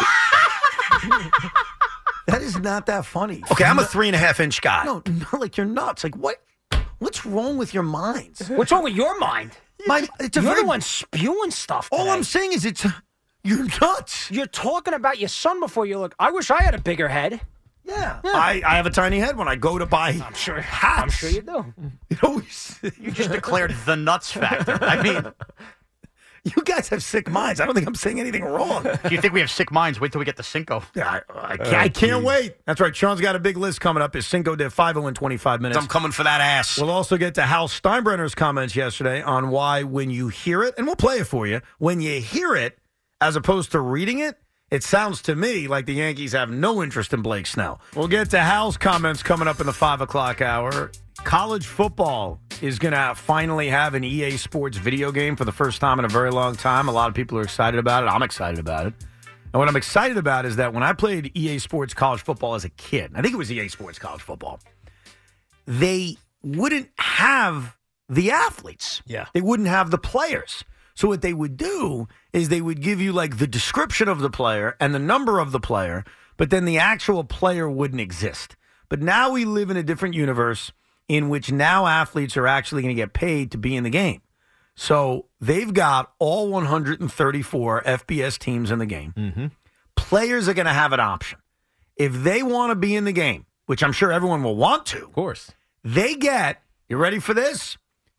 That is not that funny. Okay, I'm a 3.5-inch guy. No, like you're nuts. Like what? What's wrong with your minds? What's wrong with your mind? It's You're the one spewing stuff today. All I'm saying is you're nuts. You're talking about your son before you look. I wish I had a bigger head. Yeah. I have a tiny head when I go to buy hats. I'm sure you do. You just declared the nuts factor. I mean, you guys have sick minds. I don't think I'm saying anything wrong. If you think we have sick minds, wait till we get to Cinco. Yeah, I can't wait. That's right. Sean's got a big list coming up. His Cinco de 5 in 25 minutes. I'm coming for that ass. We'll also get to Hal Steinbrenner's comments yesterday on why when you hear it, and we'll play it for you, when you hear it, as opposed to reading it, it sounds to me like the Yankees have no interest in Blake Snell. We'll get to Hal's comments coming up in the 5 o'clock hour. College football is going to finally have an EA Sports video game for the first time in a very long time. A lot of people are excited about it. I'm excited about it. And what I'm excited about is that when I played EA Sports college football as a kid, I think it was EA Sports college football, they wouldn't have the athletes. Yeah. They wouldn't have the players. So what they would do is they would give you like the description of the player and the number of the player, but then the actual player wouldn't exist. But now we live in a different universe in which now athletes are actually going to get paid to be in the game. So they've got all 134 FBS teams in the game. Mm-hmm. Players are going to have an option. If they want to be in the game, which I'm sure everyone will want to, of course, they get, you ready for this?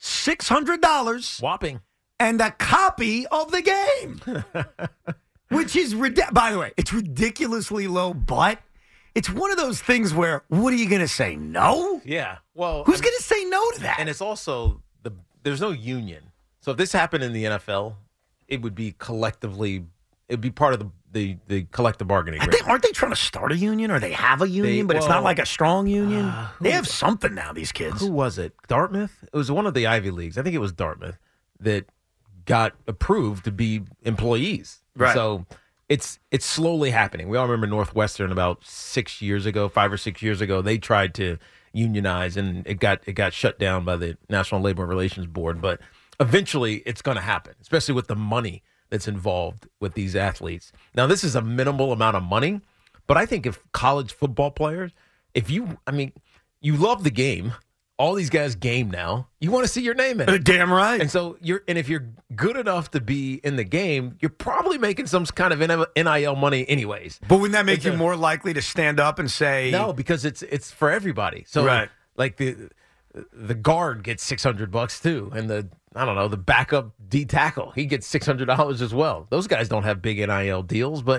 $600. Whopping. And a copy of the game, which is, by the way, it's ridiculously low, but it's one of those things where, what are you going to say, no? Yeah. Well, who's going to say no to that? And it's also, there's no union. So if this happened in the NFL, it would be collectively, it would be part of the collective bargaining agreement. Aren't they trying to start a union, or they have a union, but it's not like a strong union? They have something now, these kids. Who was it? Dartmouth? It was one of the Ivy Leagues. I think it was Dartmouth that got approved to be employees. Right. So it's slowly happening. We all remember Northwestern about 5 or 6 years ago. They tried to unionize, and it got shut down by the National Labor Relations Board. But eventually, it's going to happen, especially with the money that's involved with these athletes. Now, this is a minimal amount of money, but I think if college football players, you love the game. All these guys game now. You want to see your name in it. Damn right. And so if you're good enough to be in the game, you're probably making some kind of NIL money anyways. But wouldn't that make you more likely to stand up and say no? Because it's for everybody. So right. Like the guard gets $600 too, and the backup D tackle, he gets $600 as well. Those guys don't have big NIL deals, but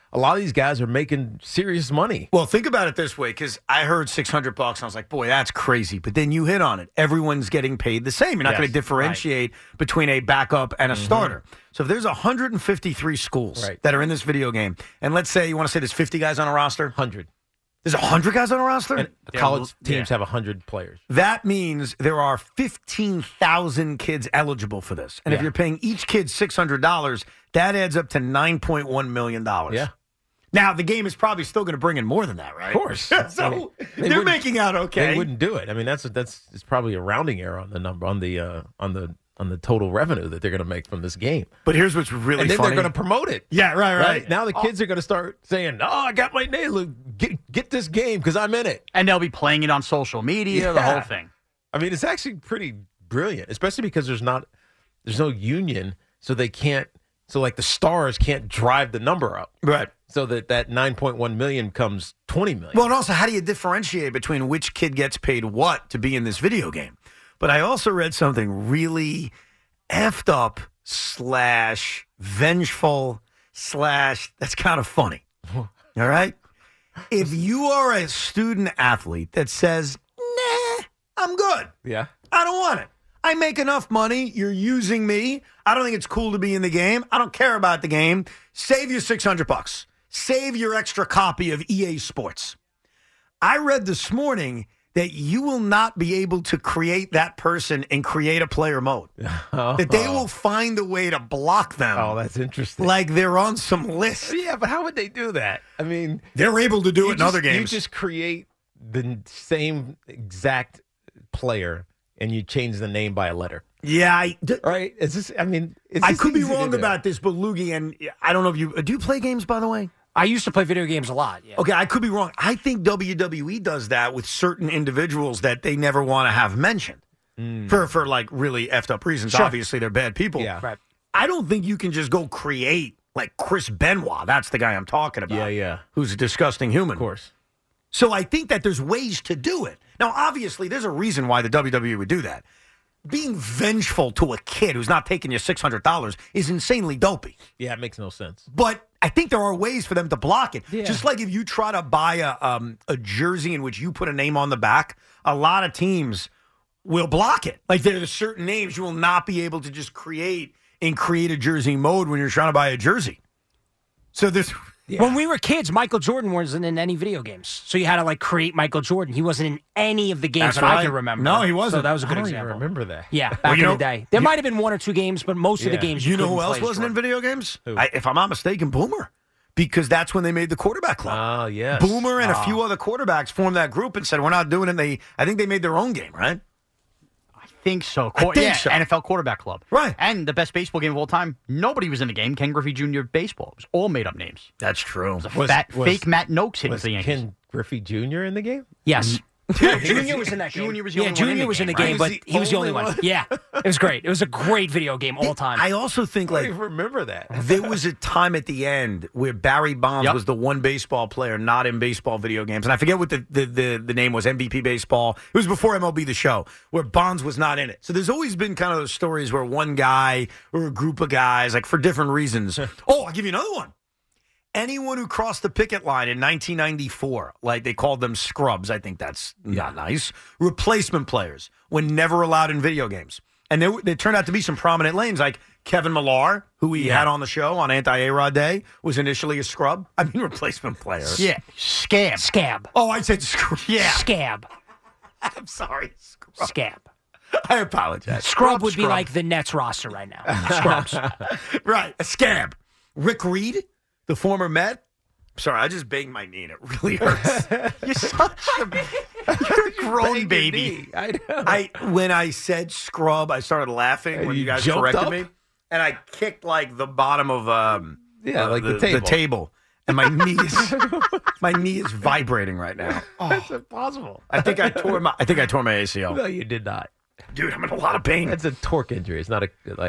a lot of these guys are making serious money. Well, think about it this way, because I heard $600 and I was like, boy, that's crazy. But then you hit on it. Everyone's getting paid the same. You're not going to differentiate between a backup and a starter. So if there's 153 schools that are in this video game, and let's say you want to say there's 50 guys on a roster? 100. There's 100 guys on a roster? And college teams have 100 players. That means there are 15,000 kids eligible for this. And if you're paying each kid $600, that adds up to $9.1 million. Yeah. Now, the game is probably still going to bring in more than that, right? Of course. So they're making out okay. They wouldn't do it. I mean, it's probably a rounding error on the number, on the total revenue that they're going to make from this game. But here's what's really and then funny. they're going to promote it. Yeah, right. Now the kids are going to start saying, "Oh, I got my name. Look, get this game because I'm in it." And they'll be playing it on social media, the whole thing. I mean, it's actually pretty brilliant, especially because there's no union, so they can't. So like the stars can't drive the number up, right? So that 9.1 million becomes 20 million. Well, and also, how do you differentiate between which kid gets paid what to be in this video game? But I also read something really effed up / vengeful / that's kind of funny. All right? If you are a student athlete that says, nah, I'm good. Yeah. I don't want it. I make enough money. You're using me. I don't think it's cool to be in the game. I don't care about the game. Save your $600. Save your extra copy of EA Sports. I read this morning that you will not be able to create that person and create a player mode. That they will find a way to block them. Oh, that's interesting. Like they're on some list. Yeah, but how would they do that? I mean, they're able to do it in other games. You just create the same exact player and you change the name by a letter. Yeah, right. Is this? I mean, I could be wrong about this, but Loogie, and I don't know if you do you play games, by the way. I used to play video games a lot. Yeah. Okay, I could be wrong. I think WWE does that with certain individuals that they never want to have mentioned for like really effed up reasons. Sure. Obviously, they're bad people. Yeah. Right. I don't think you can just go create like Chris Benoit. That's the guy I'm talking about. Yeah. Who's a disgusting human. Of course. So I think that there's ways to do it. Now, obviously, there's a reason why the WWE would do that. Being vengeful to a kid who's not taking you $600 is insanely dopey. Yeah, it makes no sense. But I think there are ways for them to block it. Yeah. Just like if you try to buy a jersey in which you put a name on the back, a lot of teams will block it. Like there are certain names you will not be able to just create in create a jersey mode when you're trying to buy a jersey. So there's... Yeah. When we were kids, Michael Jordan wasn't in any video games. So you had to, like, create Michael Jordan. He wasn't in any of the games that I can remember. No, he wasn't. So that was a good I don't example. even remember that. Yeah, back in the day. There might have been 1 or 2 games, but most of the games you know who couldn't else play as wasn't in Jordan. video games? Who? If I'm not mistaken, Boomer. Because that's when they made the quarterback club. Oh, yes. Boomer and a few other quarterbacks formed that group and said, we're not doing it. I think they made their own game, right? I think so. So. NFL Quarterback Club. Right. And the best baseball game of all time, nobody was in the game. Ken Griffey Jr. Baseball. It was all made-up names. That's true. Fake Matt Noakes hitting Was the Yankees. Ken Griffey Jr. in the game? Yes. Junior was in that game. Junior was the only one in Junior the was in the game, game, right? but he was the only one. Yeah. It was great. It was a great video game all time. I also think, I like, don't even remember that. there was a time at the end where Barry Bonds was the one baseball player not in baseball video games. And I forget what the name was, MVP Baseball. It was before MLB The Show, where Bonds was not in it. So there's always been kind of those stories where one guy or a group of guys, like for different reasons. Oh, I'll give you another one. Anyone who crossed the picket line in 1994, like they called them scrubs, I think that's not nice. Replacement players were never allowed in video games. And there turned out to be some prominent lanes, like Kevin Millar, who we had on the show on Anti-A-Rod Day, was initially a scrub. I mean, replacement player. Yeah. Scab. Oh, I said scrub. Yeah. Scab. I'm sorry. Scab. I apologize. Scrub would be like the Nets roster right now. Scrubs. Right. A scab. Rick Reed, the former Met. Sorry, I just banged my knee and it really hurts. You're a grown baby. I know. When I said scrub, I started laughing when you guys jumped corrected up? me. And I kicked like the bottom of like the table. And my knee is vibrating right now. That's impossible. I think I tore my ACL. No, you did not. Dude, I'm in a lot of pain. That's a torque injury. It's not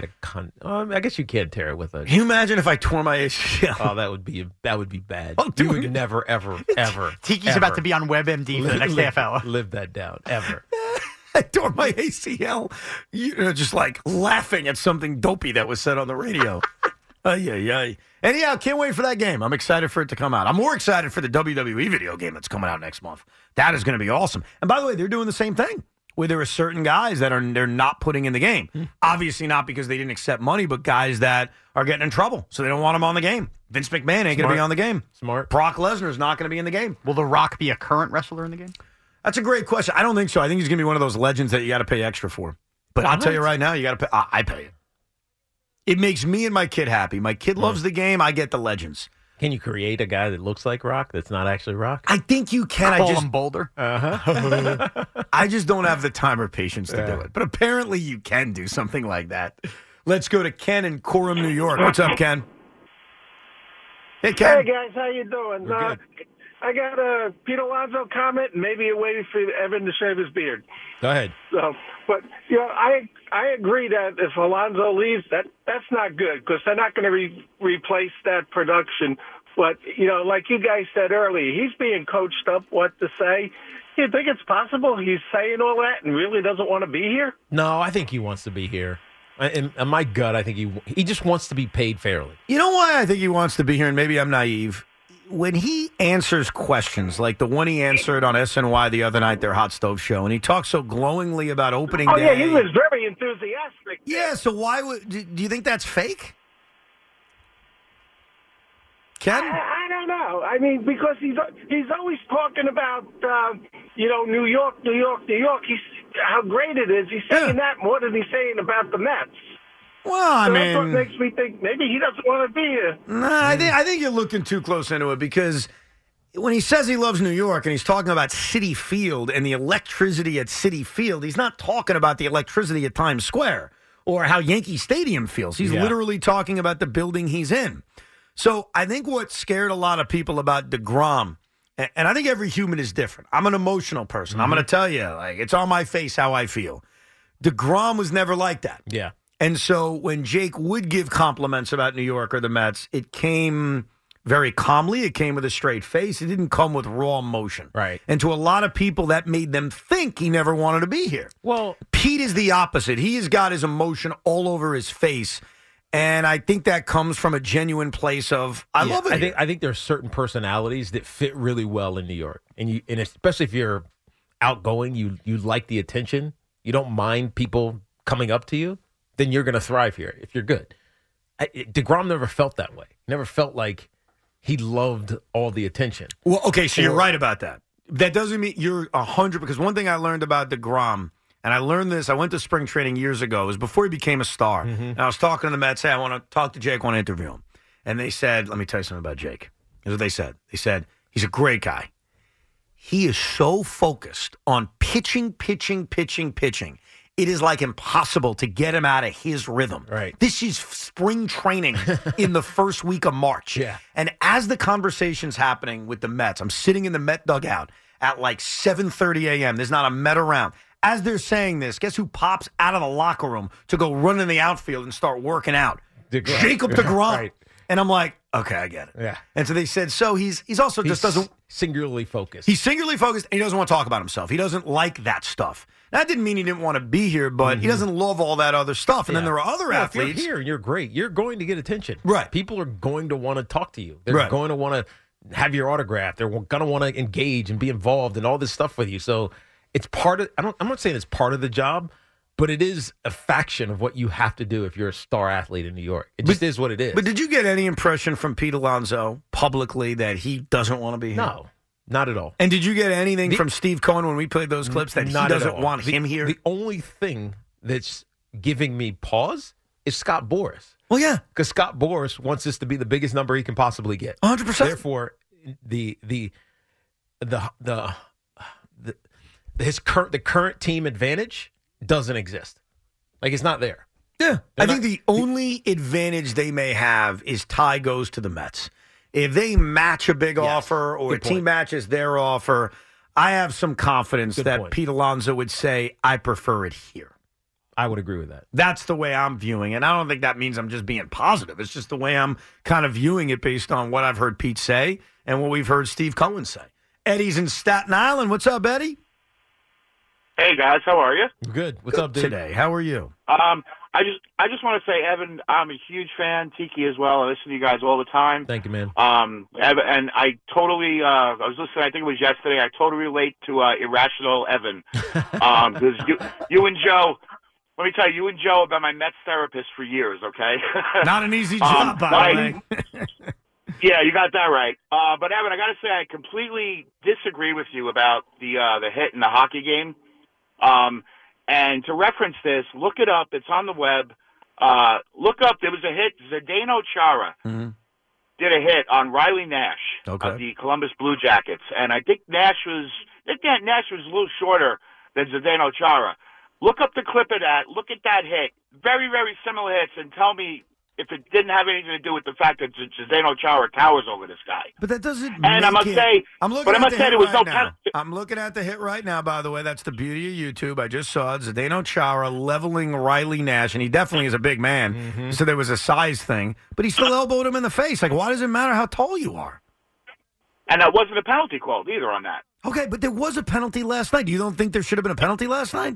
I guess you can't tear it with a. Can you imagine if I tore my ACL? Oh, that would be bad. Oh, you would never, ever. Tiki's about to be on WebMD for the next half hour. Live that down, ever. I tore my ACL, just like laughing at something dopey that was said on the radio. Yeah. Anyhow, can't wait for that game. I'm excited for it to come out. I'm more excited for the WWE video game that's coming out next month. That is going to be awesome. And by the way, they're doing the same thing, where there are certain guys that they're not putting in the game. Obviously not because they didn't accept money, but guys that are getting in trouble, so they don't want them on the game. Vince McMahon ain't going to be on the game. Smart. Brock Lesnar's not going to be in the game. Will The Rock be a current wrestler in the game? That's a great question. I don't think so. I think he's going to be one of those legends that you got to pay extra for. But I'll tell you right now, you got to pay. I pay it. It makes me and my kid happy. My kid loves the game. I get the legends. Can you create a guy that looks like Rock that's not actually Rock? I think you can. Call him Boulder. I just don't have the time or patience to do it. But apparently you can do something like that. Let's go to Ken in Coram, New York. What's up, Ken? Hey, Ken. Hey, guys. How you doing? I got a Pete Alonso comment, and maybe a way for Evan to shave his beard. Go ahead. But I agree that if Alonso leaves, that's not good because they're not going to replace that production. But like you guys said earlier, he's being coached up what to say. You think it's possible he's saying all that and really doesn't want to be here? No, I think he wants to be here. In my gut, I think he just wants to be paid fairly. You know why I think he wants to be here, and maybe I'm naive? When he answers questions, like the one he answered on SNY the other night, their hot stove show, and he talks so glowingly about opening day. Oh, yeah, he was very enthusiastic. Yeah, so why do you think that's fake? Ken? I don't know. I mean, because he's always talking about, New York. How great it is. He's saying that more than he's saying about the Mets. Well, I mean, that's what makes me think maybe he doesn't want to be here. Nah, I think you're looking too close into it because when he says he loves New York and he's talking about Citi Field and the electricity at Citi Field, he's not talking about the electricity at Times Square or how Yankee Stadium feels. He's literally talking about the building he's in. So I think what scared a lot of people about DeGrom, and I think every human is different. I'm an emotional person. I'm going to tell you, like, it's on my face how I feel. DeGrom was never like that. Yeah. And so when Jake would give compliments about New York or the Mets, it came very calmly. It came with a straight face. It didn't come with raw emotion. Right. And to a lot of people, that made them think he never wanted to be here. Well, Pete is the opposite. He has got his emotion all over his face. And I think that comes from a genuine place of, I love it here. I think there are certain personalities that fit really well in New York. And especially if you're outgoing, you like the attention, you don't mind people coming up to you, then you're going to thrive here if you're good. DeGrom never felt that way. Never felt like he loved all the attention. Well, okay, so you're right about that. That doesn't mean you're 100, because one thing I learned about DeGrom, and I learned this, I went to spring training years ago, it was before he became a star. And I was talking to the Mets, hey, I want to talk to Jake, I want to interview him. And they said, let me tell you something about Jake. Here's what they said. They said, he's a great guy. He is so focused on pitching. It is like impossible to get him out of his rhythm. Right. This is spring training in the first week of March. Yeah. And as the conversation's happening with the Mets, I'm sitting in the Met dugout at like 7:30 a.m. There's not a Met around. As they're saying this, guess who pops out of the locker room to go run in the outfield and start working out? Jacob DeGrom. Right. And I'm like, okay, I get it. Yeah. And so they said, so he's also just doesn't singularly focused. He's singularly focused, and he doesn't want to talk about himself. He doesn't like that stuff. That didn't mean he didn't want to be here, but he doesn't love all that other stuff. And then there are other athletes. If you're here and you're great, you're going to get attention. Right. People are going to want to talk to you. They're going to want to have your autograph. They're going to want to engage and be involved in all this stuff with you. So it's part of, I'm not saying it's part of the job, but it is a faction of what you have to do if you're a star athlete in New York. It just is what it is. But did you get any impression from Pete Alonso publicly that he doesn't want to be here? No. Not at all. And did you get anything from Steve Cohen when we played those clips that he doesn't want him here? The only thing that's giving me pause is Scott Boras. Well, yeah. Because Scott Boras wants this to be the biggest number he can possibly get. 100%. Therefore, the current team advantage doesn't exist. Like, it's not there. Yeah. I think the only advantage they may have is Ty goes to the Mets. If they match a big offer or a team matches their offer, I have some confidence that Pete Alonso would say, I prefer it here. I would agree with that. That's the way I'm viewing it. I don't think that means I'm just being positive. It's just the way I'm kind of viewing it based on what I've heard Pete say and what we've heard Steve Cohen say. Eddie's in Staten Island. What's up, Eddie? Hey, guys. How are you? Good. What's up, dude? Today. How are you? I just want to say, Evan, I'm a huge fan. Tiki as well. I listen to you guys all the time. Thank you, man. Evan, and I totally, I was listening, I think it was yesterday, I totally relate to Irrational Evan. Because you and Joe, let me tell you and Joe have been my Mets therapist for years, okay? Not an easy job, by the way. Yeah, you got that right. But Evan, I got to say, I completely disagree with you about the hit in the hockey game. And to reference this, look it up. It's on the web. Look up. There was a hit. Zdeno Chara did a hit on Riley Nash of the Columbus Blue Jackets, and I think Nash was a little shorter than Zdeno Chara. Look up the clip of that. Look at that hit. Very, very similar hits, and tell me if it didn't have anything to do with the fact that Zdeno Chara towers over this guy. But that doesn't. And I must say, I'm looking at the hit right now. By the way, that's the beauty of YouTube. I just saw it. Zdeno Chara leveling Riley Nash, and he definitely is a big man. So there was a size thing, but he still elbowed him in the face. Like, why does it matter how tall you are? And that wasn't a penalty called either on that. Okay, but there was a penalty last night. You don't think there should have been a penalty last night?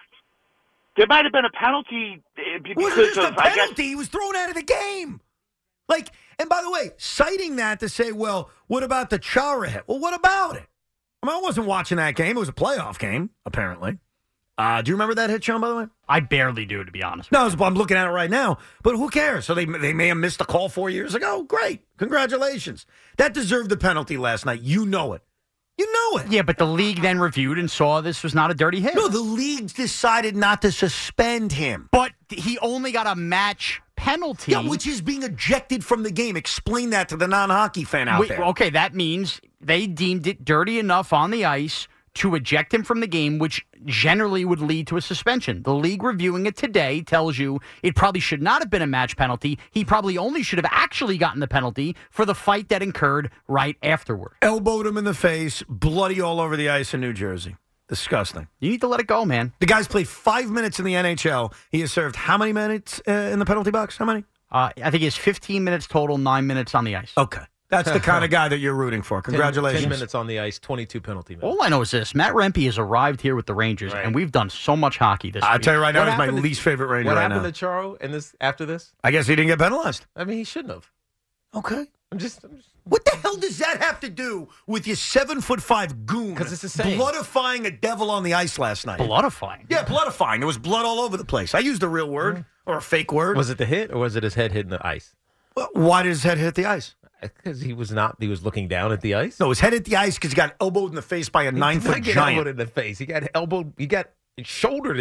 There might have been a penalty because of, I guess, he was thrown out of the game. Like, and by the way, citing that to say, well, what about the Chara hit? Well, what about it? I mean, I wasn't watching that game. It was a playoff game, apparently. Do you remember that hit, Sean, by the way? I barely do, to be honest. No, I'm looking at it right now. But who cares? So they may have missed a call 4 years ago. Great. Congratulations. That deserved the penalty last night. You know it. You know it. Yeah, but the league then reviewed and saw this was not a dirty hit. No, the league decided not to suspend him. But he only got a match penalty. Yeah, which is being ejected from the game. Explain that to the non-hockey fan out there. Okay, that means they deemed it dirty enough on the ice to eject him from the game, which generally would lead to a suspension. The league reviewing it today tells you it probably should not have been a match penalty. He probably only should have actually gotten the penalty for the fight that occurred right afterward. Elbowed him in the face, bloody all over the ice in New Jersey. Disgusting. You need to let it go, man. The guy's played 5 minutes in the NHL. He has served how many minutes in the penalty box? How many? I think he has 15 minutes total, 9 minutes on the ice. Okay. That's the kind of guy that you're rooting for. Congratulations. 10 minutes on the ice, 22 penalty minutes. All I know is this. Matt Rempe has arrived here with the Rangers, and we've done so much hockey this week. I'll tell you right now, he's my least favorite Ranger right now. What happened to Charo after this? I guess he didn't get penalized. I mean, he shouldn't have. Okay. I'm just What the hell does that have to do with your 7'5" goon? Because it's the same. Bloodifying a devil on the ice last night. Bloodifying? Yeah, bloodifying. There was blood all over the place. I used a real word or a fake word. Was it the hit or was it his head hitting the ice? Well, why did his head hit the ice? Because he was looking down at the ice? No, his head hit the ice because he got elbowed in the face by a 9-foot giant. Elbowed in the face. He got shouldered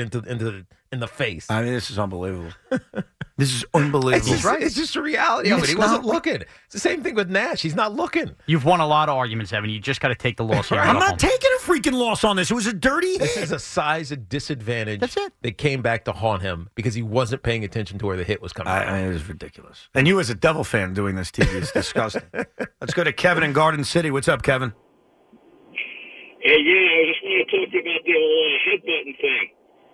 in the face. I mean, this is unbelievable. This is unbelievable. It's just a reality of it. He wasn't looking. It's the same thing with Nash. He's not looking. You've won a lot of arguments, Evan. You just got to take the loss here. I'm not taking a freaking loss on this. It was a dirty hit. This is a size disadvantage. That's it. That came back to haunt him because he wasn't paying attention to where the hit was coming from. It was ridiculous. And you as a Devil fan doing this TV is disgusting. Let's go to Kevin in Garden City. What's up, Kevin? Yeah, I just want to talk about the whole headbutting thing.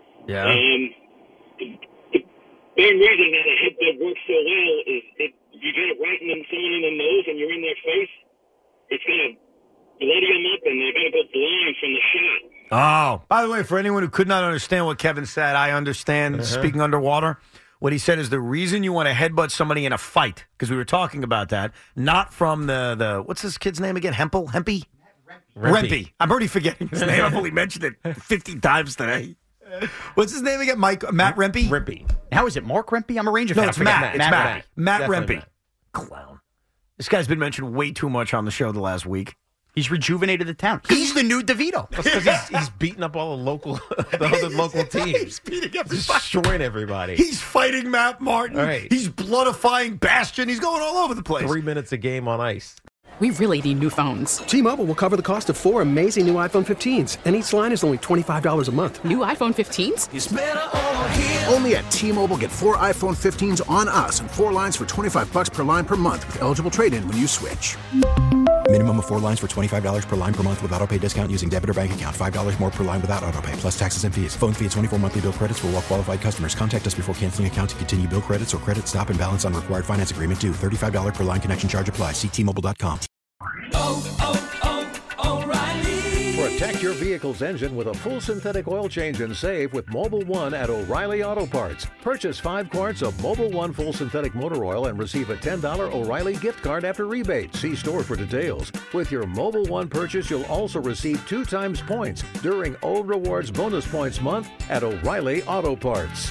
Yeah. The main reason that a headbutt works so well is if you get it right in someone in the nose and you're in their face, it's going to bloody them up and they're going to go blind from the shot. Oh, by the way, for anyone who could not understand what Kevin said, I understand speaking underwater. What he said is the reason you want to headbutt somebody in a fight, because we were talking about that, not from the what's this kid's name again? Hempy? Rempe. I'm already forgetting his name. I've only mentioned it 50 times today. What's his name again? Matt Rempe? Rempe. How is it? Mark Rempe? I'm a Ranger fan. No, it's Matt. Matt Definitely Rempe. Matt. Clown. This guy's been mentioned way too much on the show the last week. He's rejuvenated the town. He's the new DeVito. Because he's beating up all the other local teams. He's beating up destroying everybody. He's fighting Matt Martin. Right. He's bloodifying Bastion. He's going all over the place. 3 minutes a game on ice. We really need new phones. T-Mobile will cover the cost of 4 amazing new iPhone 15s, and each line is only $25 a month. New iPhone 15s? It's better over here. Only at T-Mobile, get 4 iPhone 15s on us and 4 lines for $25 per line per month with eligible trade-in when you switch. Minimum of 4 lines for $25 per line per month with auto-pay discount using debit or bank account. $5 more per line without auto-pay, plus taxes and fees. Phone fee at 24 monthly bill credits for well-qualified customers. Contact us before canceling account to continue bill credits or credit stop and balance on required finance agreement due. $35 per line connection charge applies. See T-Mobile.com. O'Reilly. For a Protect your vehicle's engine with a full synthetic oil change and save with Mobil 1 at O'Reilly Auto Parts. Purchase 5 quarts of Mobil 1 full synthetic motor oil and receive a $10 O'Reilly gift card after rebate. See store for details. With your Mobil 1 purchase, you'll also receive 2 times points during O Rewards Bonus Points Month at O'Reilly Auto Parts.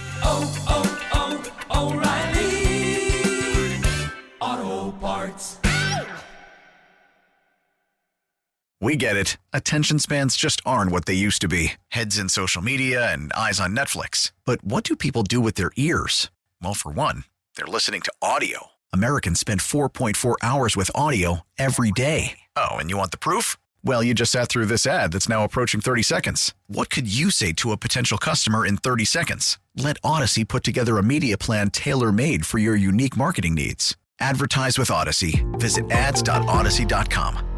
O'Reilly Auto Parts. We get it. Attention spans just aren't what they used to be. Heads in social media and eyes on Netflix. But what do people do with their ears? Well, for one, they're listening to audio. Americans spend 4.4 hours with audio every day. Oh, and you want the proof? Well, you just sat through this ad that's now approaching 30 seconds. What could you say to a potential customer in 30 seconds? Let Odyssey put together a media plan tailor-made for your unique marketing needs. Advertise with Odyssey. Visit ads.odyssey.com.